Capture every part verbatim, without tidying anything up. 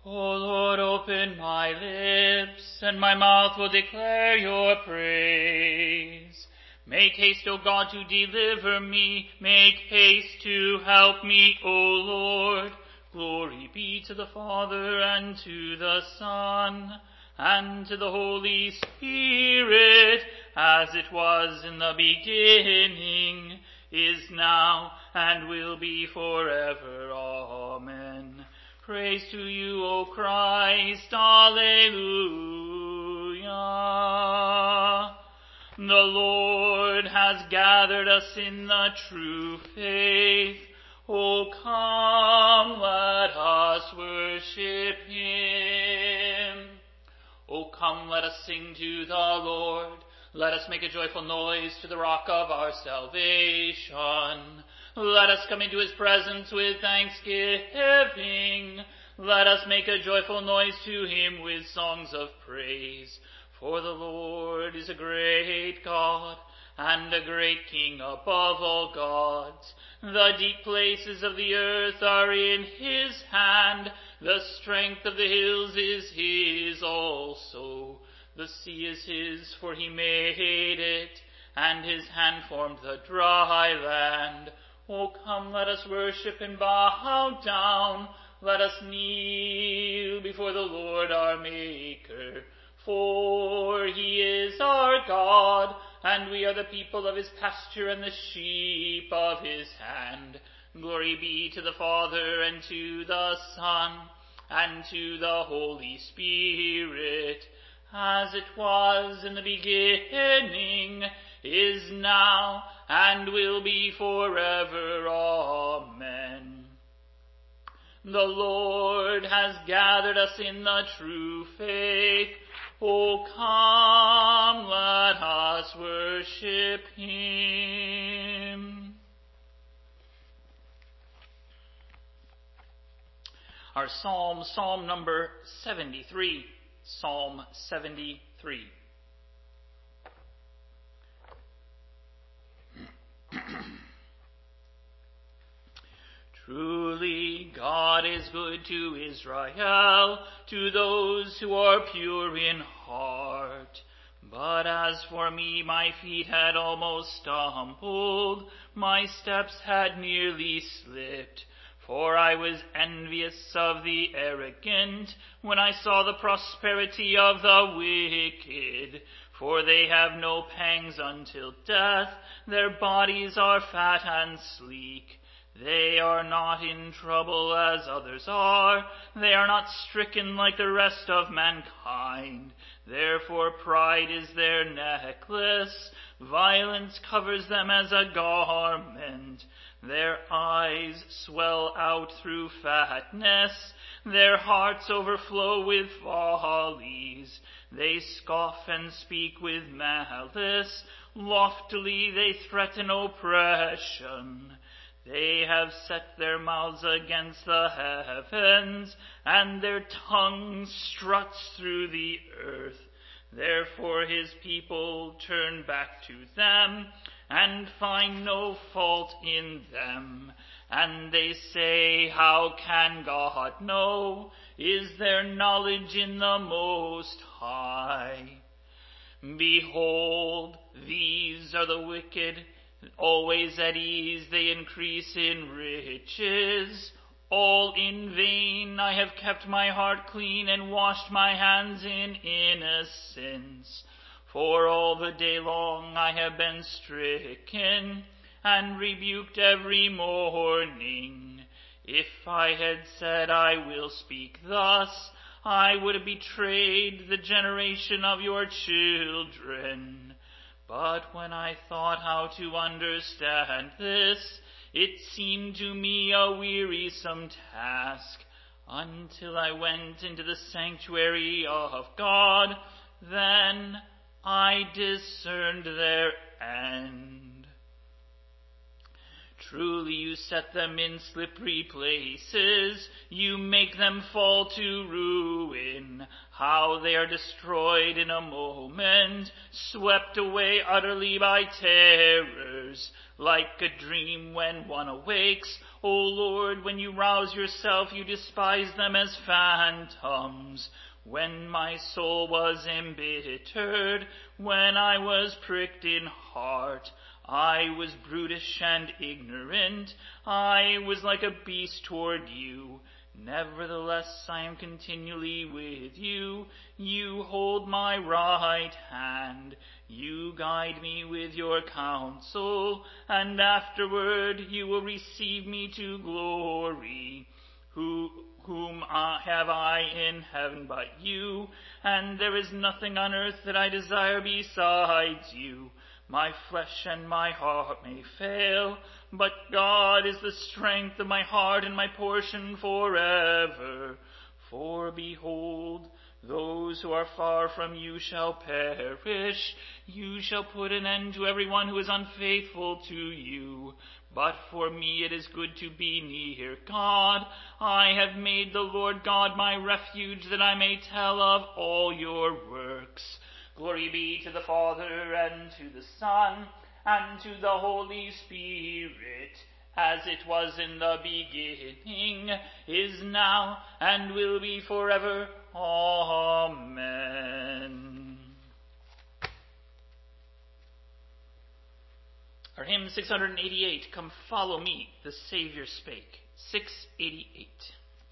O Lord, open my lips, and my mouth will declare your praise. Make haste, O God, to deliver me. Make haste to help me, O Lord. Glory be to the Father, and to the Son, and to the Holy Spirit, as it was in the beginning, is now, and will be forever. Amen. Praise to you, O Christ. Alleluia. The Lord has gathered us in the true faith. O come, let us worship him. O come, let us sing to the Lord. Let us make a joyful noise to the rock of our salvation. Let us come into his presence with thanksgiving. Let us make a joyful noise to him with songs of praise. For the Lord is a great God, and a great King above all gods. The deep places of the earth are in his hand. The strength of the hills is his also. The sea is his, for he made it, and his hand formed the dry land. O come, let us worship and bow down. Let us kneel before the Lord our Maker. For he is our God, and we are the people of his pasture and the sheep of his hand. Glory be to the Father, and to the Son, and to the Holy Spirit, as it was in the beginning, is now, and will be forever. Amen. The Lord has gathered us in the true faith. O come, let us worship him. Our psalm, Psalm number seventy-three. Psalm seventy-three. Truly God is good to Israel, to those who are pure in heart. But as for me, my feet had almost stumbled, my steps had nearly slipped. For I was envious of the arrogant when I saw the prosperity of the wicked. For they have no pangs until death, their bodies are fat and sleek. They are not in trouble as others are. They are not stricken like the rest of mankind. Therefore pride is their necklace. Violence covers them as a garment. Their eyes swell out through fatness. Their hearts overflow with follies. They scoff and speak with malice. Loftily they threaten oppression. They have set their mouths against the heavens, and their tongue struts through the earth. Therefore his people turn back to them, and find no fault in them. And they say, how can God know? Is there knowledge in the Most High? Behold, these are the wicked, always at ease, they increase in riches. All in vain I have kept my heart clean and washed my hands in innocence. For all the day long I have been stricken and rebuked every morning. If I had said, I will speak thus, I would have betrayed the generation of your children. But when I thought how to understand this, it seemed to me a wearisome task, until I went into the sanctuary of God. Then I discerned their end. Truly you set them in slippery places. You make them fall to ruin. How they are destroyed in a moment, swept away utterly by terrors, like a dream when one awakes. O Lord, when you rouse yourself, you despise them as phantoms. When my soul was embittered, when I was pricked in heart, I was brutish and ignorant. I was like a beast toward you. Nevertheless, I am continually with you. You hold my right hand. You guide me with your counsel, and afterward you will receive me to glory. Who, whom I, have I in heaven but you? And there is nothing on earth that I desire besides you. My flesh and my heart may fail, but God is the strength of my heart and my portion forever. For behold, those who are far from you shall perish. You shall put an end to everyone who is unfaithful to you. But for me it is good to be near God. I have made the Lord God my refuge, that I may tell of all your works. Glory be to the Father, and to the Son, and to the Holy Spirit, as it was in the beginning, is now, and will be forever. Amen. Our hymn six eighty-eight, Come Follow Me, the Savior Spake. six eighty-eight.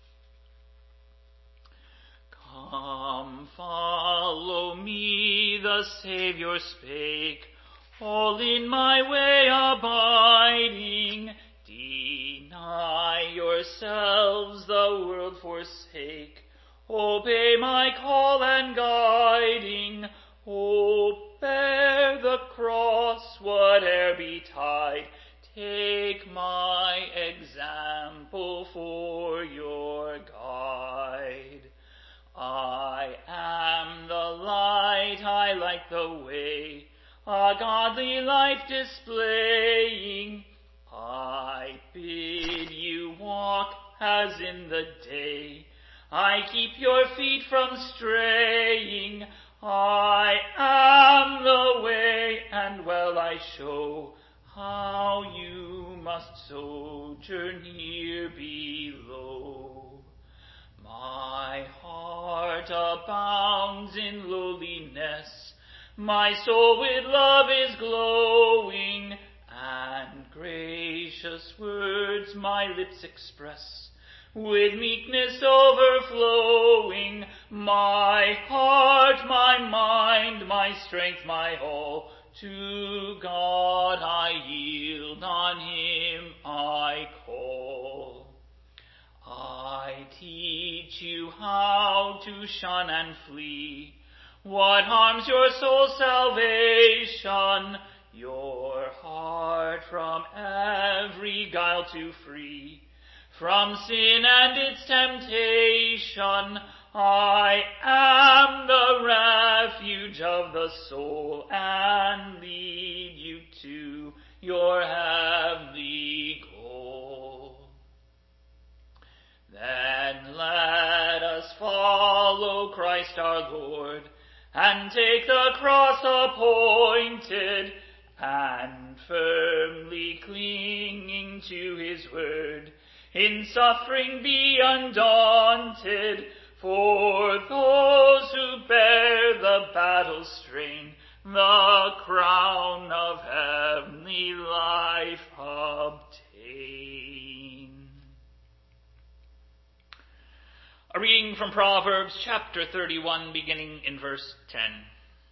Come, follow me, the Savior spake, all in my way abiding. Deny yourselves, the world forsake. Obey my call and guiding. Oh, bear the cross, whate'er betide. Take my example for your guide. I am the light, I light the way, a godly life displaying. I bid you walk as in the day, I keep your feet from straying. I am the way, and well I show how you must sojourn here below. My heart abounds in lowliness, my soul with love is glowing, and gracious words my lips express, with meekness overflowing. My heart, my mind, my strength, my all, to God I yield, on him I call. I teach you how to shun and flee what harms your soul's salvation, your heart from every guile to free, from sin and its temptation. I am the refuge of the soul, and lead you to your heavenly goal. Then let us follow Christ our Lord, and take the cross appointed, and firmly clinging to his word, in suffering be undaunted. For those who bear the battle strain, the crown of heavenly life obtain. A reading from Proverbs chapter thirty-one, beginning in verse ten.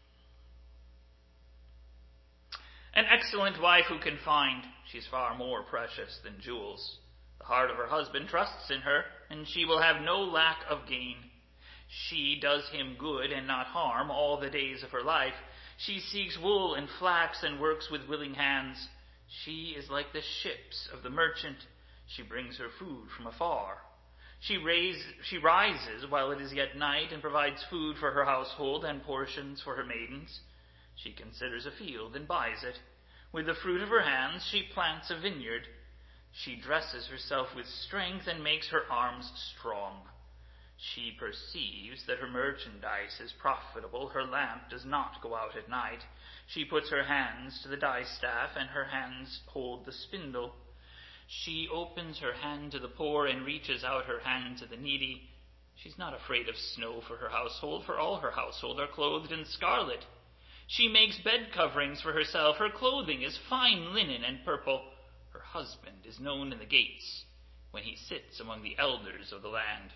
An excellent wife who can find, she's far more precious than jewels. The heart of her husband trusts in her, and she will have no lack of gain. She does him good and not harm all the days of her life. She seeks wool and flax and works with willing hands. She is like the ships of the merchant. She brings her food from afar. She, raise, she rises while it is yet night and provides food for her household and portions for her maidens. She considers a field and buys it. With the fruit of her hands she plants a vineyard. She dresses herself with strength and makes her arms strong. She perceives that her merchandise is profitable. Her lamp does not go out at night. She puts her hands to the distaff, and her hands hold the spindle. She opens her hand to the poor and reaches out her hand to the needy. She's not afraid of snow for her household, for all her household are clothed in scarlet. She makes bed coverings for herself. Her clothing is fine linen and purple. Her husband is known in the gates when he sits among the elders of the land.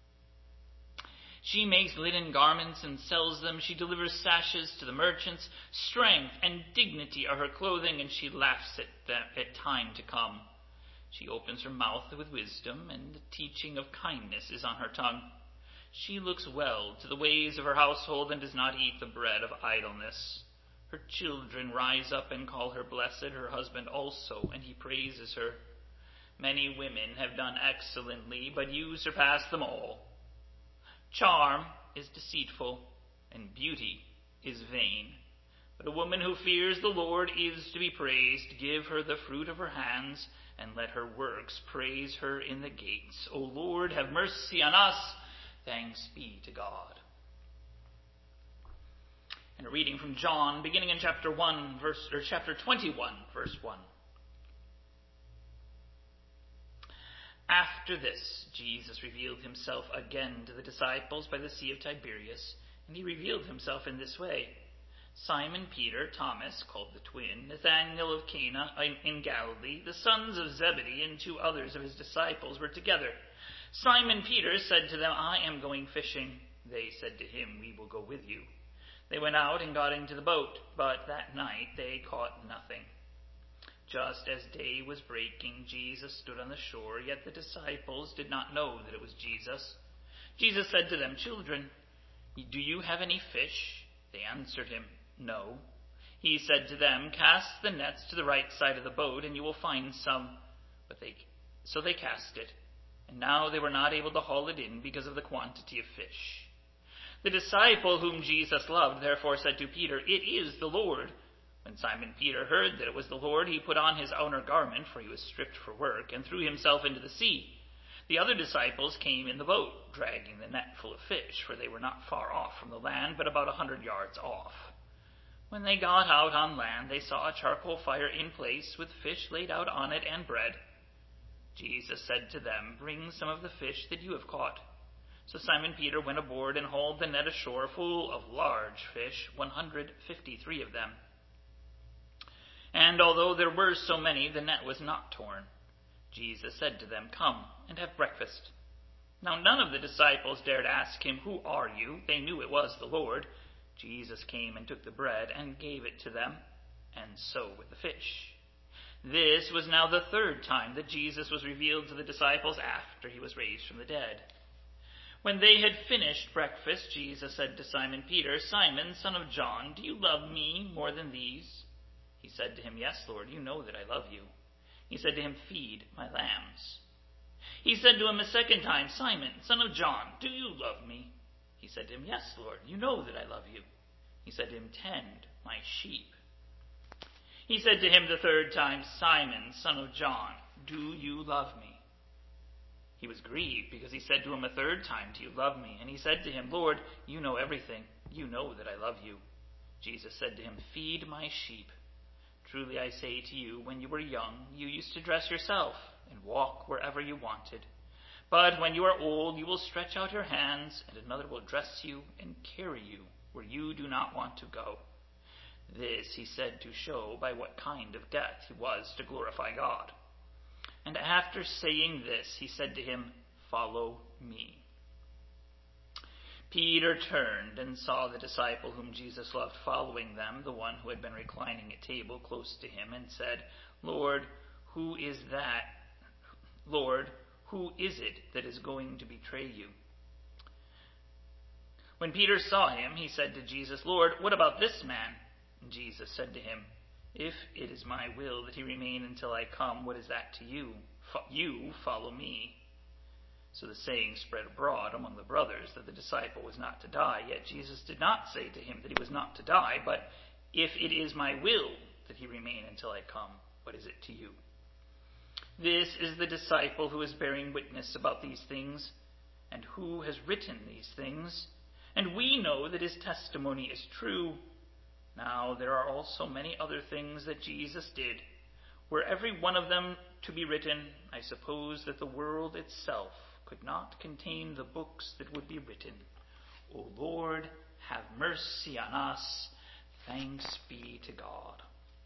She makes linen garments and sells them. She delivers sashes to the merchants. Strength and dignity are her clothing, and she laughs at them at time to come. She opens her mouth with wisdom, and the teaching of kindness is on her tongue. She looks well to the ways of her household and does not eat the bread of idleness. Her children rise up and call her blessed, her husband also, and he praises her. Many women have done excellently, but you surpass them all. Charm is deceitful, and beauty is vain. But a woman who fears the Lord is to be praised. Give her the fruit of her hands, and let her works praise her in the gates. O Lord, have mercy on us. Thanks be to God. And a reading from John, beginning in chapter one, verse or chapter twenty-one, verse one. After this, Jesus revealed himself again to the disciples by the Sea of Tiberias, and he revealed himself in this way. Simon Peter, Thomas, called the twin, Nathanael of Cana in Galilee, the sons of Zebedee, and two others of his disciples were together. Simon Peter said to them, I am going fishing. They said to him, we will go with you. They went out and got into the boat, but that night they caught nothing. Just as day was breaking, Jesus stood on the shore, yet the disciples did not know that it was Jesus. Jesus said to them, Children, do you have any fish? They answered him, No. He said to them, Cast the nets to the right side of the boat, and you will find some. But they, so they cast it, and now they were not able to haul it in because of the quantity of fish. The disciple whom Jesus loved therefore said to Peter, It is the Lord. When Simon Peter heard that it was the Lord, he put on his outer garment, for he was stripped for work, and threw himself into the sea. The other disciples came in the boat, dragging the net full of fish, for they were not far off from the land, but about a hundred yards off. When they got out on land, they saw a charcoal fire in place, with fish laid out on it and bread. Jesus said to them, Bring some of the fish that you have caught. So Simon Peter went aboard and hauled the net ashore full of large fish, one hundred fifty-three of them. And although there were so many, the net was not torn. Jesus said to them, Come and have breakfast. Now none of the disciples dared ask him, Who are you? They knew it was the Lord. Jesus came and took the bread and gave it to them, and so with the fish. This was now the third time that Jesus was revealed to the disciples after he was raised from the dead. When they had finished breakfast, Jesus said to Simon Peter, Simon, son of John, do you love me more than these? He said to him, Yes, Lord, you know that I love you. He said to him, Feed my lambs. He said to him a second time, Simon, son of John, do you love me? He said to him, Yes, Lord, you know that I love you. He said to him, Tend my sheep. He said to him the third time, Simon, son of John, do you love me? He was grieved because he said to him a third time, Do you love me? And he said to him, Lord, you know everything. You know that I love you. Jesus said to him, Feed my sheep. Truly I say to you, when you were young, you used to dress yourself and walk wherever you wanted. But when you are old, you will stretch out your hands, and another will dress you and carry you where you do not want to go. This he said to show by what kind of death he was to glorify God. And after saying this, he said to him, Follow me. Peter turned and saw the disciple whom Jesus loved following them, the one who had been reclining at table close to him, and said, Lord, who is that? Lord, who is it that is going to betray you? When Peter saw him, he said to Jesus, Lord, what about this man? And Jesus said to him, If it is my will that he remain until I come, what is that to you? You follow me. So the saying spread abroad among the brothers that the disciple was not to die. Yet Jesus did not say to him that he was not to die, but if it is my will that he remain until I come, what is it to you? This is the disciple who is bearing witness about these things, and who has written these things, and we know that his testimony is true. Now there are also many other things that Jesus did. Were every one of them to be written, I suppose that the world itself could not contain the books that would be written. O Lord, have mercy on us. Thanks be to God.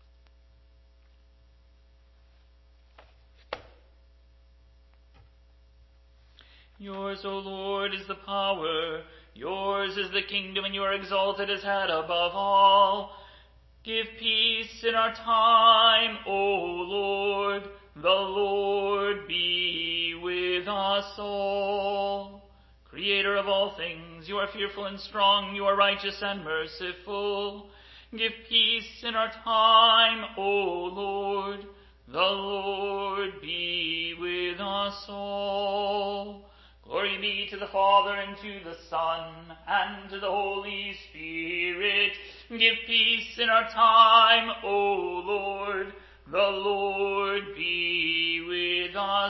Yours, O Lord, is the power. Yours is the kingdom, and you are exalted as head above all. Give peace in our time, O Lord. The Lord be with us all. Creator of all things, you are fearful and strong. You are righteous and merciful. Give peace in our time, O Lord. The Lord be with us all. Glory be to the Father, and to the Son, and to the Holy Spirit. Give peace in our time, O Lord. The Lord be with us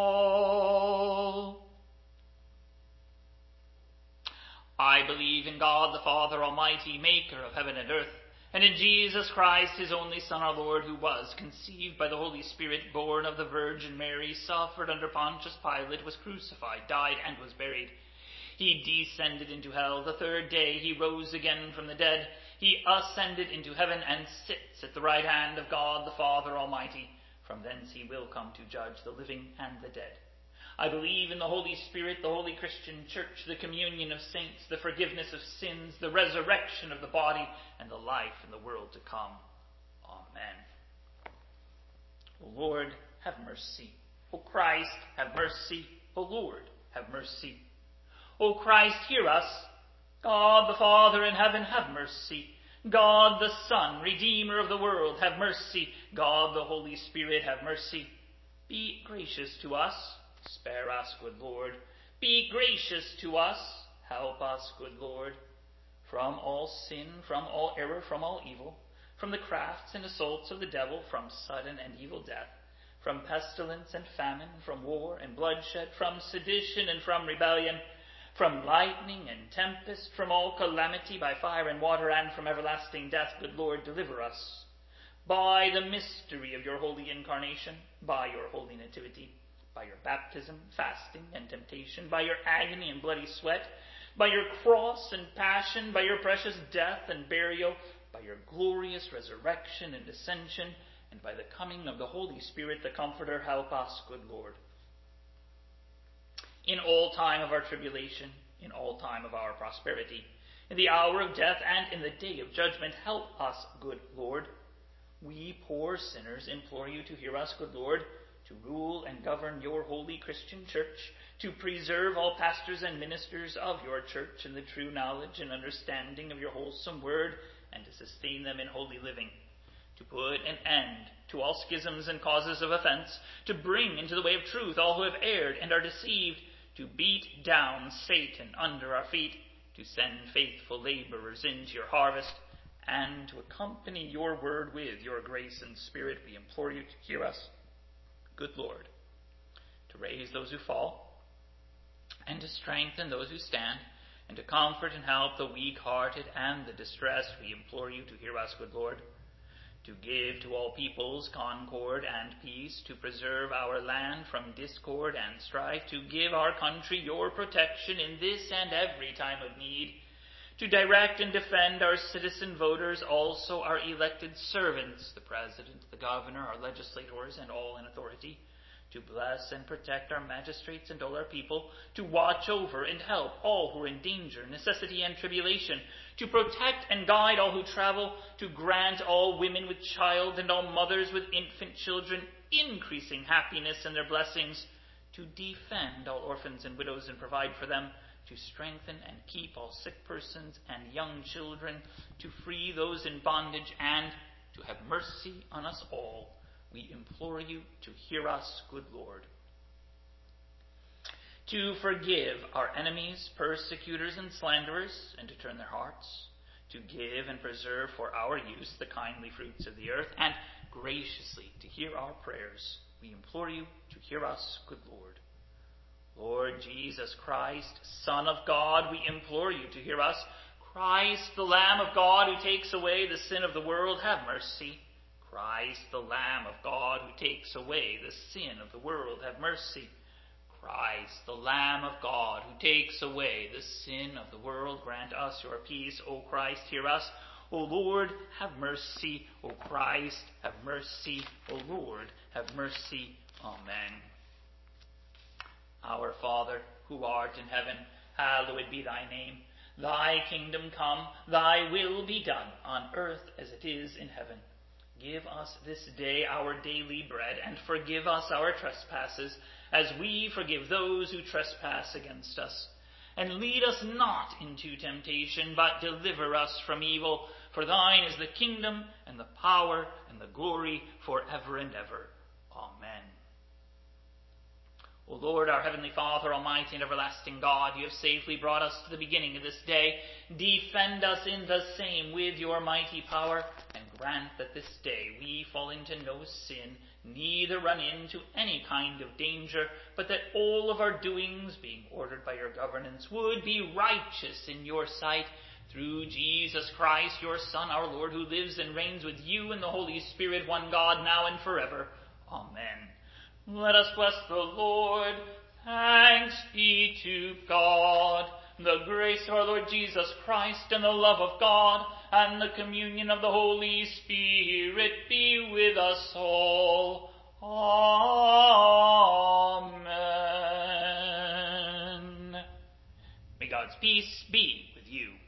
all. I believe in God, the Father Almighty, maker of heaven and earth, and in Jesus Christ, his only Son, our Lord, who was conceived by the Holy Spirit, born of the Virgin Mary, suffered under Pontius Pilate, was crucified, died, and was buried. He descended into hell. The third day he rose again from the dead. He ascended into heaven and sits at the right hand of God, the Father Almighty. From thence he will come to judge the living and the dead. I believe in the Holy Spirit, the holy Christian Church, the communion of saints, the forgiveness of sins, the resurrection of the body, and the life in the world to come. Amen. O Lord, have mercy. O Christ, have mercy. O Lord, have mercy. O Christ, hear us. God the Father in heaven, have mercy. God the Son, Redeemer of the world, have mercy. God the Holy Spirit, have mercy. Be gracious to us. Spare us, good Lord. Be gracious to us. Help us, good Lord. From all sin, from all error, from all evil, from the crafts and assaults of the devil, from sudden and evil death, from pestilence and famine, from war and bloodshed, from sedition and from rebellion, from lightning and tempest, from all calamity by fire and water, and from everlasting death, good Lord, deliver us. By the mystery of your holy incarnation, by your holy nativity, by your baptism, fasting, and temptation, by your agony and bloody sweat, by your cross and passion, by your precious death and burial, by your glorious resurrection and ascension, and by the coming of the Holy Spirit, the Comforter, help us, good Lord. In all time of our tribulation, in all time of our prosperity, in the hour of death and in the day of judgment, help us, good Lord. We poor sinners implore you to hear us, good Lord, to rule and govern your holy Christian church, to preserve all pastors and ministers of your church in the true knowledge and understanding of your wholesome word, and to sustain them in holy living, to put an end to all schisms and causes of offense, to bring into the way of truth all who have erred and are deceived, to beat down Satan under our feet, to send faithful laborers into your harvest, and to accompany your word with your grace and spirit. We implore you to hear us, good Lord, to raise those who fall, and to strengthen those who stand, and to comfort and help the weak-hearted and the distressed. We implore you to hear us, good Lord, to give to all peoples concord and peace, to preserve our land from discord and strife, to give our country your protection in this and every time of need, to direct and defend our citizen voters, also our elected servants, the president, the governor, our legislators, and all in authority, to bless and protect our magistrates and all our people, to watch over and help all who are in danger, necessity, and tribulation, to protect and guide all who travel, to grant all women with child and all mothers with infant children increasing happiness and their blessings, to defend all orphans and widows and provide for them, to strengthen and keep all sick persons and young children, to free those in bondage, and to have mercy on us all. We implore you to hear us, good Lord. To forgive our enemies, persecutors, and slanderers, and to turn their hearts, to give and preserve for our use the kindly fruits of the earth, and graciously to hear our prayers. we implore you to hear us, good Lord. Lord Jesus Christ, Son of God, we implore you to hear us. Christ, the Lamb of God who takes away the sin of the world, have mercy. Christ, the Lamb of God who takes away the sin of the world, have mercy. Christ, the Lamb of God who takes away the sin of the world, grant us your peace. O Christ, hear us. O Lord, have mercy. O Christ, have mercy. O Lord, have mercy. Amen. Our Father, who art in heaven, hallowed be thy name. Thy kingdom come, thy will be done, on earth as it is in heaven. Give us this day our daily bread, and forgive us our trespasses, as we forgive those who trespass against us. And lead us not into temptation, but deliver us from evil. For thine is the kingdom, and the power, and the glory, forever and ever. Amen. O Lord, our heavenly Father, almighty and everlasting God, you have safely brought us to the beginning of this day. Defend us in the same with your mighty power, and grant that this day we fall into no sin, neither run into any kind of danger, but that all of our doings, being ordered by your governance, would be righteous in your sight, through Jesus Christ, your Son, our Lord, who lives and reigns with you in the Holy Spirit, one God, now and forever. Amen. Let us bless the Lord. Thanks be to God. The grace of our Lord Jesus Christ, and the love of God, and the communion of the Holy Spirit be with us all. Amen. May God's peace be with you.